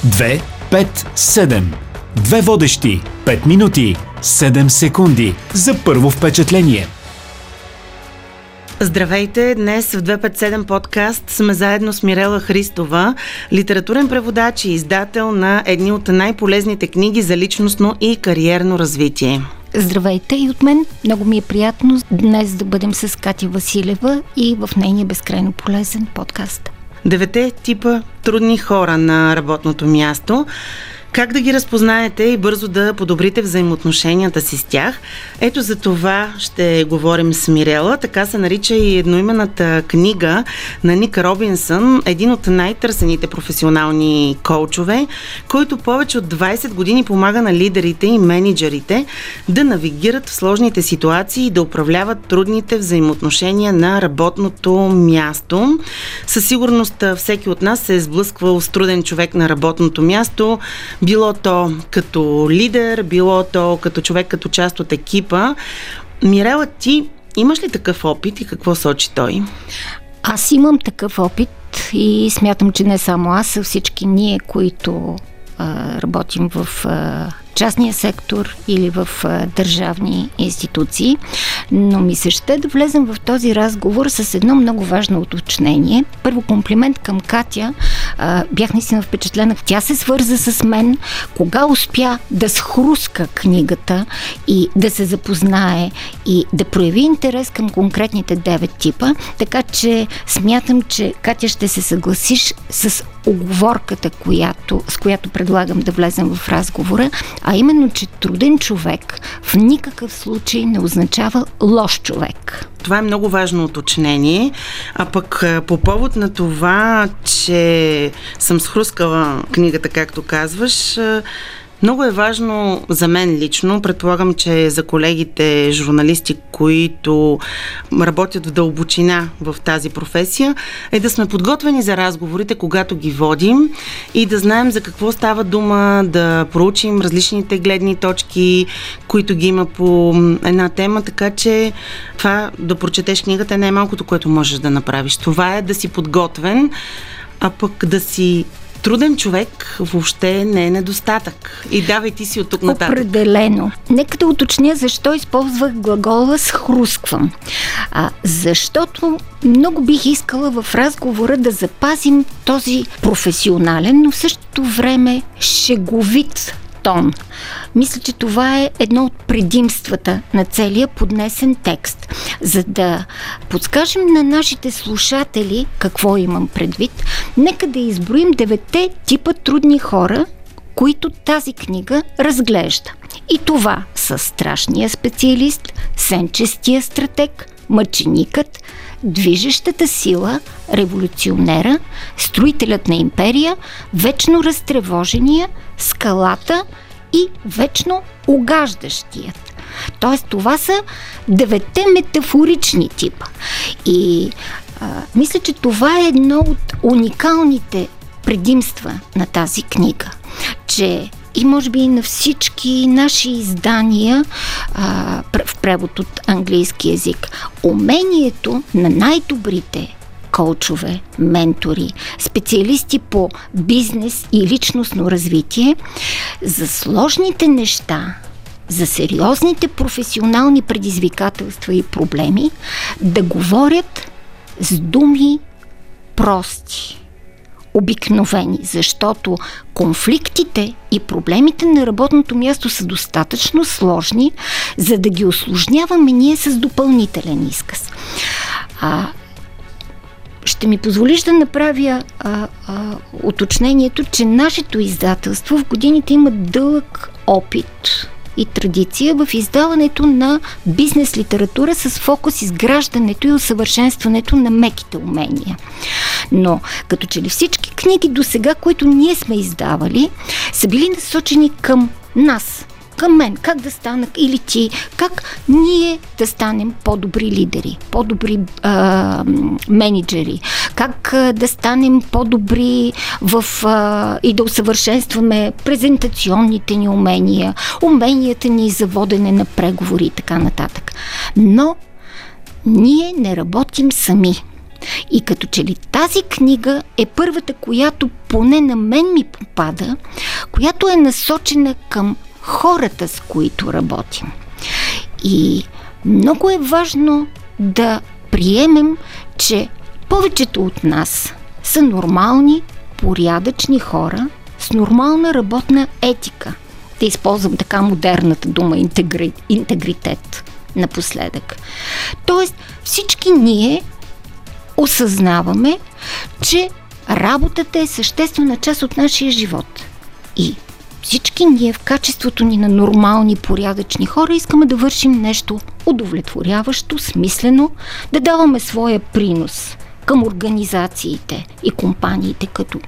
2, 5, 7. Две водещи. 5 минути. 7 секунди за първо впечатление. Здравейте! Днес в 257 подкаст сме заедно с Мирела Христова, литературен преводач и издател на едни от най-полезните книги за личностно и кариерно развитие. Здравейте и от мен. Много ми е приятно днес да бъдем с Катя Василева и в нейния безкрайно полезен подкаст. 9 типа трудни хора на работното място. Как да ги разпознаете и бързо да подобрите взаимоотношенията си с тях? Ето за това ще говорим с Мирела. Така се нарича и едноименната книга на Ник Робинсън, един от най-търсените професионални коучове, който повече от 20 години помага на лидерите и менеджерите да навигират в сложните ситуации и да управляват трудните взаимоотношения на работното място. Със сигурност всеки от нас се е сблъсквал с труден човек на работното място, било то като лидер, било то като човек, като част от екипа. Мирела, ти имаш ли такъв опит и какво сочи той? Аз имам такъв опит и смятам, че не само аз, а всички ние, които работим в частния сектор или в държавни институции, но ми се ще да влезем в този разговор с едно много важно уточнение. Първо, комплимент към Катя. Бях наистина впечатлена. Тя се свърза с мен, кога успя да схруска книгата и да се запознае и да прояви интерес към конкретните 9 типа, така че смятам, че Катя ще се съгласиш с уговорката, с която предлагам да влезем в разговора, а именно, че труден човек в никакъв случай не означава лош човек. Това е много важно уточнение, а пък по повод на това, че съм схрускала книгата, както казваш, много е важно за мен лично, предполагам, че за колегите журналисти, които работят в дълбочина в тази професия, е да сме подготвени за разговорите, когато ги водим и да знаем за какво става дума, да проучим различните гледни точки, които ги има по една тема, така че това да прочетеш книгата е най-малкото, което можеш да направиш. Това е да си подготвен, а пък да си труден човек въобще не е недостатък. И давай ти си от тук нататък. Определено. Нека да уточня защо използвах глагола схрусквам. Защото много бих искала в разговора да запазим този професионален, но в същото време шеговит тон. Мисля, че това е едно от предимствата на целия поднесен текст. За да подскажем на нашите слушатели какво имам предвид, нека да изброим 9 типа трудни хора, които тази книга разглежда. И това са страшния специалист, сенчестия стратег, мъченикът, движещата сила, революционера, строителят на империя, вечно разтревожения, скалата и вечно угаждащият. Тоест, това са 9 метафорични типа. И мисля, че това е едно от уникалните предимства на тази книга, че и може би и на всички наши издания в превод от английски език, умението на най-добрите коучове, ментори, специалисти по бизнес и личностно развитие за сложните неща, за сериозните професионални предизвикателства и проблеми да говорят с думи прости, обикновени, защото конфликтите и проблемите на работното място са достатъчно сложни, за да ги усложняваме ние с допълнителен изказ. Ще ми позволиш да направя уточнението, че нашето издателство в годините има дълъг опит и традиция в издаването на бизнес литература с фокус изграждането и усъвършенстването на меките умения. Но като че ли всички книги до сега, които ние сме издавали, са били насочени към нас, към мен, как да стана, или ти, как ние да станем по-добри лидери, по-добри менеджери, как да станем по-добри и да усъвършенстваме презентационните ни умения, уменията ни за водене на преговори и така нататък. Но ние не работим сами. И като че ли тази книга е първата, която поне на мен ми попада, която е насочена към хората, с които работим. И много е важно да приемем, че повечето от нас са нормални, порядъчни хора с нормална работна етика. Да използвам така модерната дума интегритет напоследък. Тоест всички ние осъзнаваме, че работата е съществена част от нашия живот. И всички ние в качеството ни на нормални, порядъчни хора искаме да вършим нещо удовлетворяващо, смислено, да даваме своя принос към организациите и компаниите,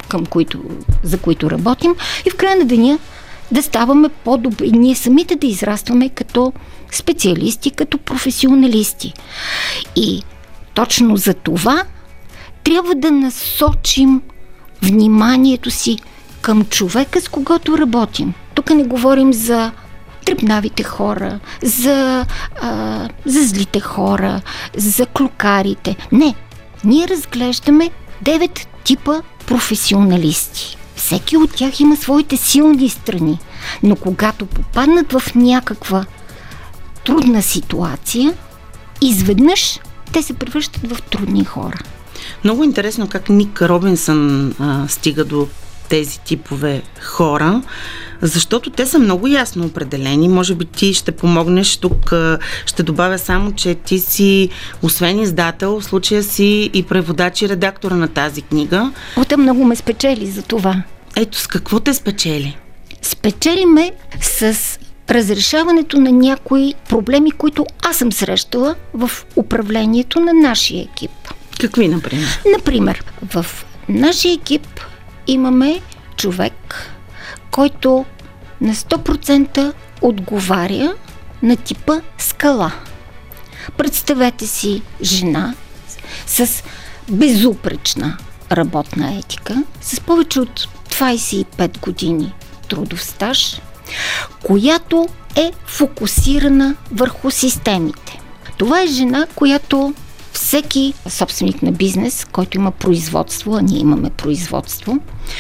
за които работим, и в края на деня да ставаме по-добри, ние самите да израстваме като специалисти, като професионалисти. И точно за това трябва да насочим вниманието си към човека, с когото работим. Тук не говорим за дребнавите хора, за злите хора, за клюкарите. Не, ние разглеждаме 9 типа професионалисти. Всеки от тях има своите силни страни, но когато попаднат в някаква трудна ситуация, изведнъж те се превръщат в трудни хора. Много интересно как Ник Робинсън стига до тези типове хора, защото те са много ясно определени. Може би ти ще помогнеш тук. Ще добавя само, че ти си, освен издател, в случая си и преводач и редактор на тази книга. Ота много ме спечели за това. Ето, с какво те спечели? Спечели ме с разрешаването на някои проблеми, които аз съм срещала в управлението на нашия екип. Какви, например? Например, в нашия екип имаме човек, който на 100% отговаря на типа скала. Представете си жена с безупречна работна етика, с повече от 25 години трудов стаж, която е фокусирана върху системите. Това е жена, която всеки собственик на бизнес, който има производство, а ние имаме производство,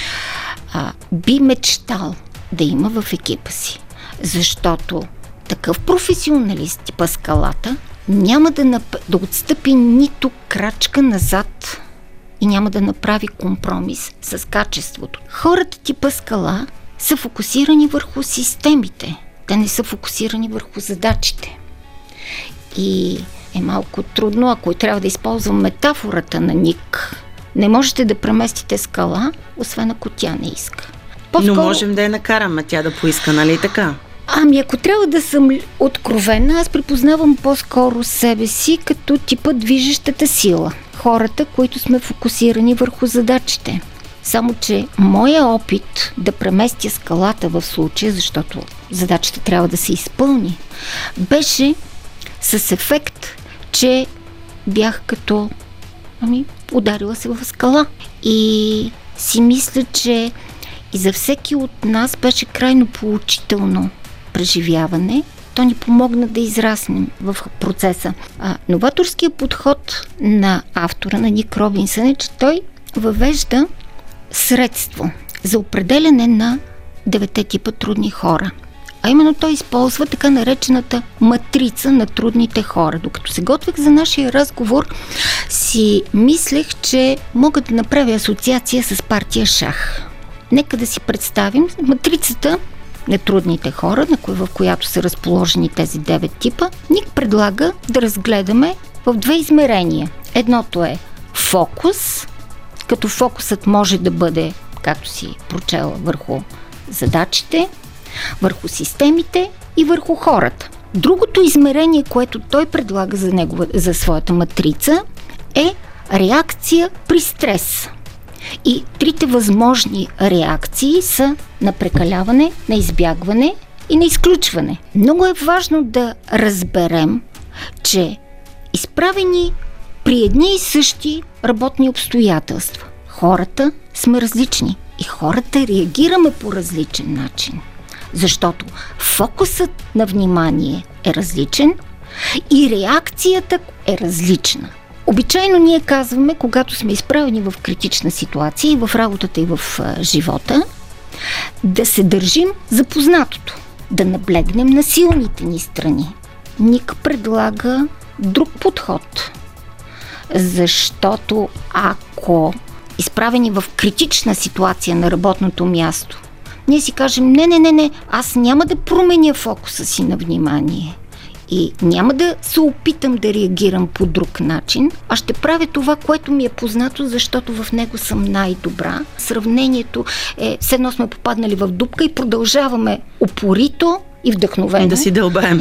би мечтал да има в екипа си. Защото такъв професионалист, типа скалата, няма да отстъпи нито крачка назад и няма да направи компромис с качеството. Хората типа скала са фокусирани върху системите. Те не са фокусирани върху задачите. И е малко трудно, ако трябва да използвам метафората на Ник. Не можете да преместите скала, освен ако тя не иска. Но можем да я накараме тя да поиска, нали така? Ами ако трябва да съм откровена, аз припознавам по-скоро себе си като типа движещата сила. Хората, които сме фокусирани върху задачите. Само че моя опит да преместя скалата в случая, защото задачата трябва да се изпълни, беше с ефект, че бях като ударила се в скала. И си мисля, че и за всеки от нас беше крайно поучително преживяване. То ни помогна да израснем в процеса. Новаторският подход на автора, на Ник Робинсън, е, че той въвежда средство за определяне на 9 типа трудни хора. А именно той използва така наречената матрица на трудните хора. Докато се готвих за нашия разговор, си мислех, че мога да направя асоциация с партия шах. Нека да си представим матрицата на трудните хора, в която са разположени тези 9 типа. Ник предлага да разгледаме в 2 измерения. Едното е фокус, като фокусът може да бъде, както си прочела, върху задачите, върху системите и върху хората. Другото измерение, което той предлага за своята матрица, е реакция при стрес. И 3 възможни реакции са на прекаляване, на избягване и на изключване. Много е важно да разберем, че изправени при едни и същи работни обстоятелства, хората сме различни и хората реагираме по различен начин. Защото фокусът на внимание е различен и реакцията е различна. Обичайно ние казваме, когато сме изправени в критична ситуация и в работата, и в живота, да се държим за познатото, да наблегнем на силните ни страни. Ник предлага друг подход, защото ако изправени в критична ситуация на работното място, ние си кажем, не, аз няма да променя фокуса си на внимание и няма да се опитам да реагирам по друг начин, а ще правя това, което ми е познато, защото в него съм най-добра. Сравнението е, все едно сме попаднали в дупка и продължаваме упорито и вдъхновено да си дълбаем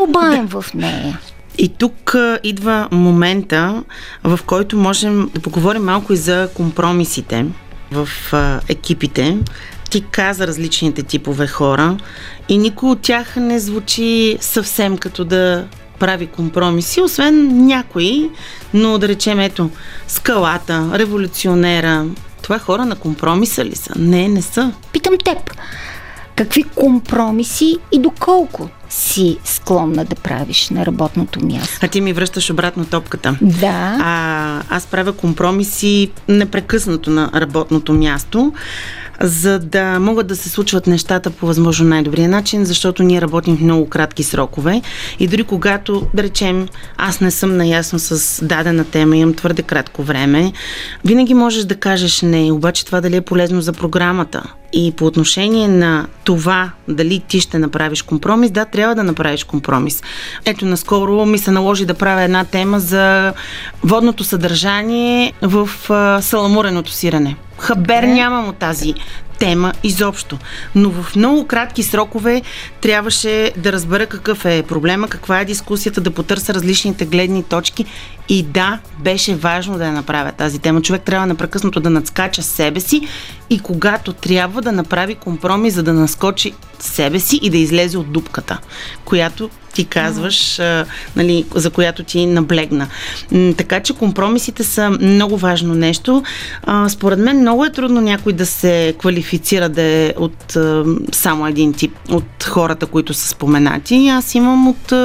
в нея. И тук идва момента, в който можем да поговорим малко и за компромисите в екипите. Ти каза различните типове хора и никой от тях не звучи съвсем като да прави компромиси, освен някои, но да речем ето скалата, революционера. Това хора на компромиса ли са? Не са. Питам теб, какви компромиси и доколко си склонна да правиш на работното място? А ти ми връщаш обратно топката. Да. Аз правя компромиси непрекъснато на работното място, за да могат да се случват нещата по възможно най-добрия начин, защото ние работим в много кратки срокове и дори когато, да речем, аз не съм наясно с дадена тема, имам твърде кратко време, винаги можеш да кажеш не, обаче това дали е полезно за програмата. И по отношение на това, дали ти ще направиш компромис, да, трябва да направиш компромис. Ето, наскоро ми се наложи да правя една тема за водното съдържание в саламуреното сирене. Хабер нямам от тази тема изобщо. Но в много кратки срокове трябваше да разбера какъв е проблема, каква е дискусията, да потърся различните гледни точки и да, беше важно да я направя тази тема. Човек трябва непрекъснато да надскача себе си и когато трябва да направи компромис, за да наскочи себе си и да излезе от дупката, която ти казваш, за която ти наблегна. Така че компромисите са много важно нещо. Според мен много е трудно някой да се квалифицира да е от само един тип от хората, които са споменати. Аз имам от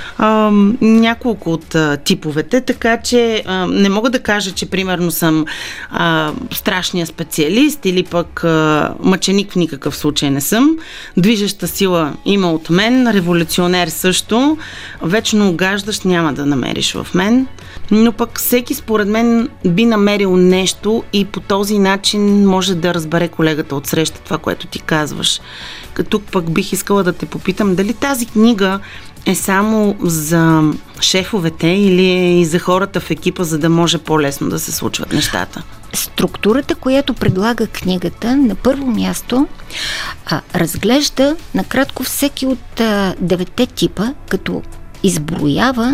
няколко от типовете, така че не мога да кажа, че примерно съм страшния специалист или пък мъченик в никакъв случай не съм. Движеща сила има от мен, революционер също. Вечно угаждащ няма да намериш в мен, но пък всеки според мен би намерил нещо и по този начин може да разбере колегата от среща това, което ти казваш. Тук пък бих искала да те попитам дали тази книга е само за шефовете или е и за хората в екипа, за да може по-лесно да се случват нещата? Структурата, която предлага книгата, на първо място разглежда накратко всеки от 9 типа, като изброява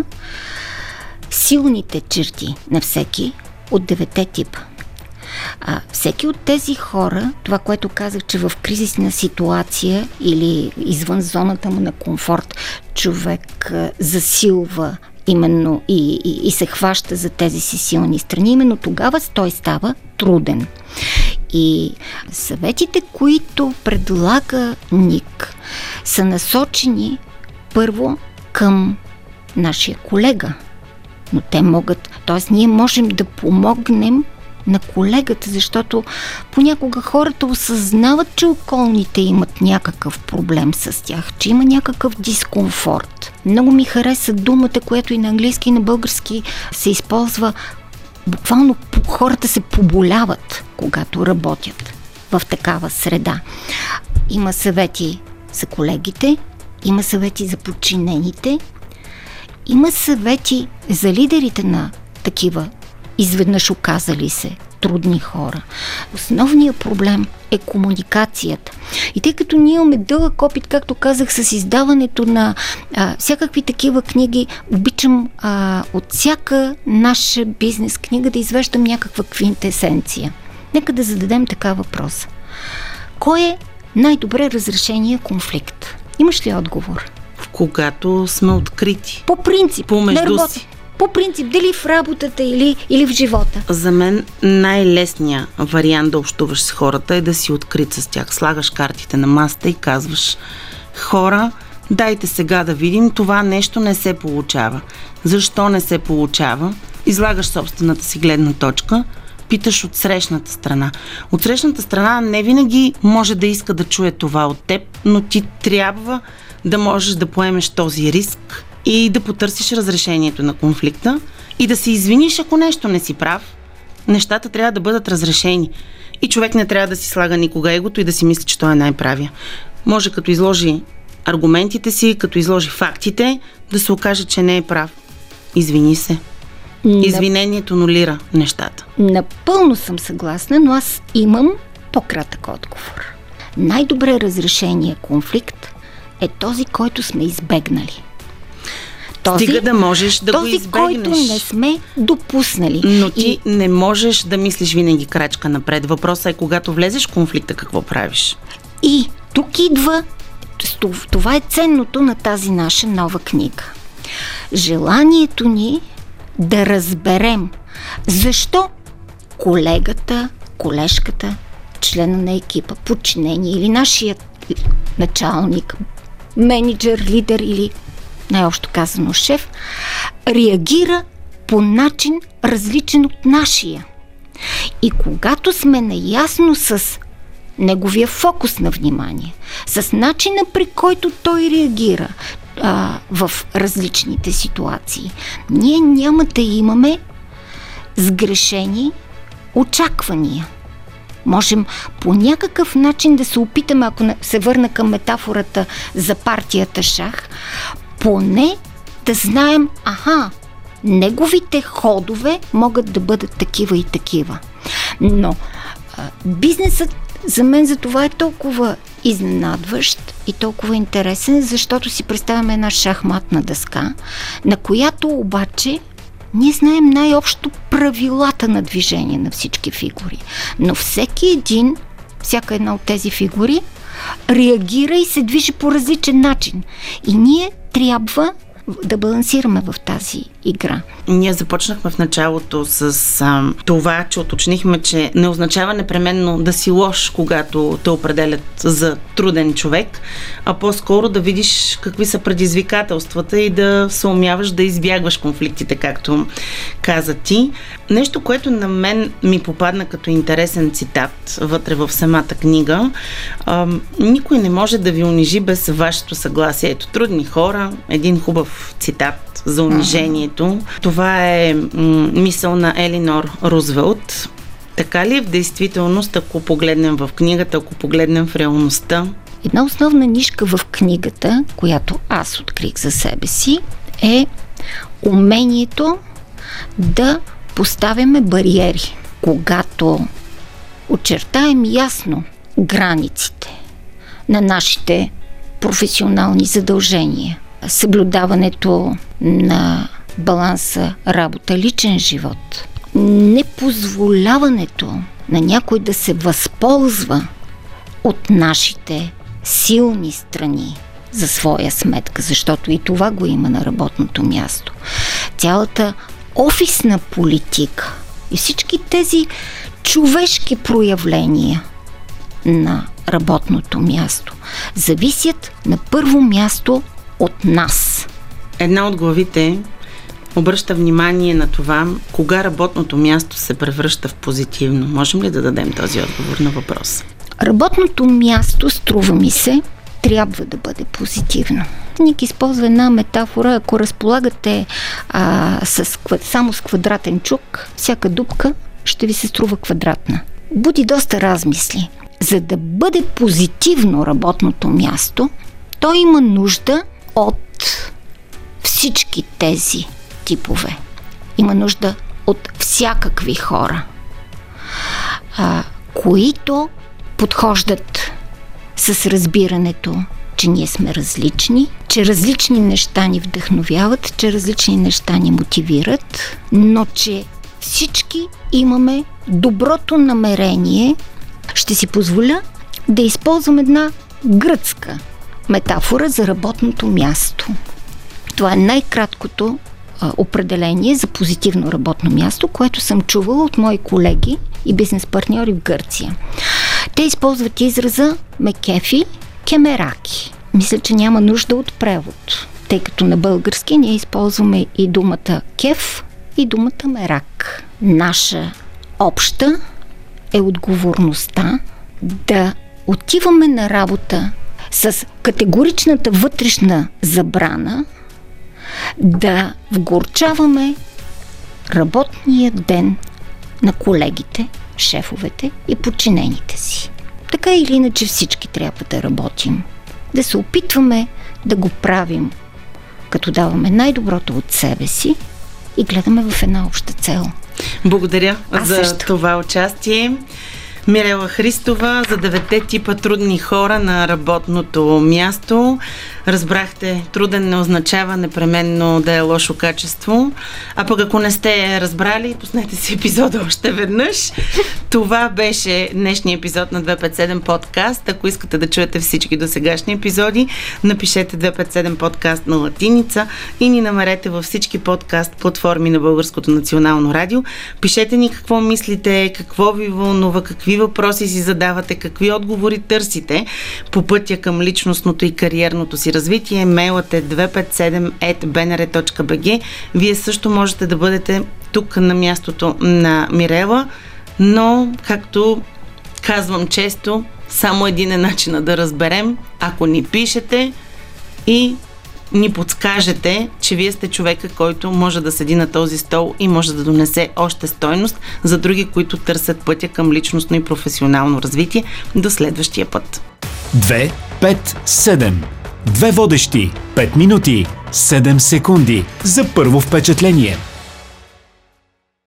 силните черти на всеки от 9 типа. Всеки от тези хора, това, което казах, че в кризисна ситуация или извън зоната му на комфорт, човек засилва именно и се хваща за тези си силни страни, именно тогава той става труден. И съветите, които предлага Ник, са насочени първо към нашия колега. Но те могат, т.е. ние можем да помогнем на колегата, защото понякога хората осъзнават, че околните имат някакъв проблем с тях, че има някакъв дискомфорт. Много ми хареса думата, която и на английски, и на български се използва. Буквално хората се поболяват, когато работят в такава среда. Има съвети за колегите, има съвети за подчинените, има съвети за лидерите на такива изведнъж оказали се трудни хора. Основният проблем е комуникацията. И тъй като ние имаме дълъг опит, както казах, с издаването на всякакви такива книги, обичам от всяка наша бизнес книга да извеждам някаква квинтесенция. Нека да зададем така въпрос. Кой е най-добре разрешение конфликт? Имаш ли отговор? Когато сме открити. По принцип. Помежду си. По принцип, дали в работата или в живота? За мен най-лесният вариант да общуваш с хората е да си открит с тях. Слагаш картите на масата и казваш: хора, дайте сега да видим, това нещо не се получава. Защо не се получава? излагаш собствената си гледна точка, питаш от срещната страна. От срещната страна не винаги може да иска да чуе това от теб, но ти трябва да можеш да поемеш този риск и да потърсиш разрешението на конфликта и да се извиниш, ако нещо не си прав. Нещата трябва да бъдат разрешени. И човек не трябва да си слага никога егото и да си мисли, че той е най-правия. Може като изложи аргументите си, като изложи фактите, да се окаже, че не е прав. Извини се. Извинението нулира нещата. Напълно съм съгласна, но аз имам по-кратък отговор. Най-добре разрешение конфликт е този, който сме избегнали. Стига да можеш да го избегнеш. Този, който не сме допуснали. Но ти не можеш да мислиш винаги крачка напред. Въпросът е, когато влезеш в конфликта, какво правиш? И тук идва, това е ценното на тази наша нова книга. Желанието ни да разберем защо колегата, колежката, члена на екипа, подчинение или нашият началник, менеджер, лидер или най-общо казано шеф, реагира по начин различен от нашия. И когато сме наясно с неговия фокус на внимание, с начина, при който той реагира в различните ситуации, ние няма да имаме сгрешени очаквания. Можем по някакъв начин да се опитаме, ако се върна към метафората за партията шах, поне да знаем, неговите ходове могат да бъдат такива и такива. Но бизнесът за мен за това е толкова изненадващ и толкова интересен, защото си представяме една шахматна дъска, на която обаче ние знаем най-общо правилата на движение на всички фигури. Но всяка една от тези фигури реагира и се движи по различен начин. И ние трябва да балансираме в тази игра. Ние започнахме в началото с това, че уточнихме, че не означава непременно да си лош, когато те определят за труден човек, а по-скоро да видиш какви са предизвикателствата и да се умяваш да избягваш конфликтите, както каза ти. Нещо, което на мен ми попадна като интересен цитат вътре в самата книга. Никой не може да ви унижи без вашето съгласие. Ето, трудни хора, един хубав цитат за унижението. Това е мисъл на Елинор Рузвелт. Така ли е в действителност, ако погледнем в книгата, ако погледнем в реалността? Една основна нишка в книгата, която аз открих за себе си, е умението да поставяме бариери. Когато очертаем ясно границите на нашите професионални задължения, съблюдаването на баланса работа-личен живот, непозволяването на някой да се възползва от нашите силни страни за своя сметка, защото и това го има на работното място. Цялата офисна политика и всички тези човешки проявления на работното място зависят на първо място от нас. Една от главите обръща внимание на това, кога работното място се превръща в позитивно. Можем ли да дадем този отговор на въпрос? Работното място, струва ми се, трябва да бъде позитивно. Ник използва една метафора, ако разполагате само с квадратен чук, всяка дупка ще ви се струва квадратна. Буди доста размисли. За да бъде позитивно работното място, то има нужда от всички тези типове. Има нужда от всякакви хора, които подхождат с разбирането, че ние сме различни, че различни неща ни вдъхновяват, че различни неща ни мотивират, но че всички имаме доброто намерение. Ще си позволя да използвам една гръцка метафора за работното място. Това е най-краткото определение за позитивно работно място, което съм чувала от мои колеги и бизнес партньори в Гърция. Те използват израза ме кефи кемераки. Мисля, че няма нужда от превод, тъй като на български ние използваме и думата кеф и думата мерак. Наша обща е отговорността да отиваме на работа с категоричната вътрешна забрана да вгорчаваме работния ден на колегите, шефовете и подчинените си. Така или иначе всички трябва да работим. Да се опитваме да го правим, като даваме най-доброто от себе си и гледаме в една обща цел. Благодаря за това участие. Мирела Христова за 9 типа трудни хора на работното място. Разбрахте, труден не означава непременно да е лошо качество. А пък ако не сте разбрали, пуснете си епизода още веднъж. Това беше днешния епизод на 257 подкаст. Ако искате да чуете всички досегашни епизоди, напишете 257 подкаст на латиница и ни намерете във всички подкаст платформи на Българското национално радио. Пишете ни какво мислите, какво ви вълнува, какви въпроси си задавате, какви отговори търсите по пътя към личностното и кариерното си развитие. Мейлът е 257@bnr.bg. Вие също можете да бъдете тук на мястото на Мирела, но, както казвам често, само един е начина да разберем, ако ни пишете и ни подскажете, че вие сте човека, който може да седи на този стол и може да донесе още стойност за други, които търсят пътя към личностно и професионално развитие. До следващия път. 2, 5, 7. Две водещи. 5 минути. 7 секунди. За първо впечатление.